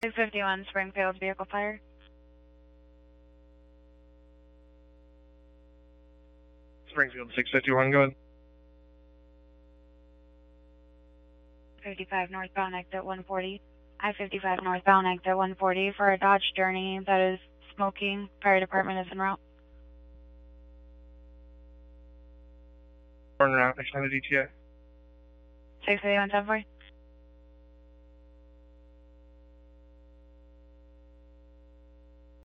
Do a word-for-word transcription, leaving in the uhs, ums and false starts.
two fifty-one Springfield, vehicle fire. Springfield six fifty-one, go ahead. fifty-five northbound exit one forty. I fifty-five northbound exit one forty for a Dodge Journey that is smoking. Fire department is en route. Turn around, extended E T A. six fifty-one ten four.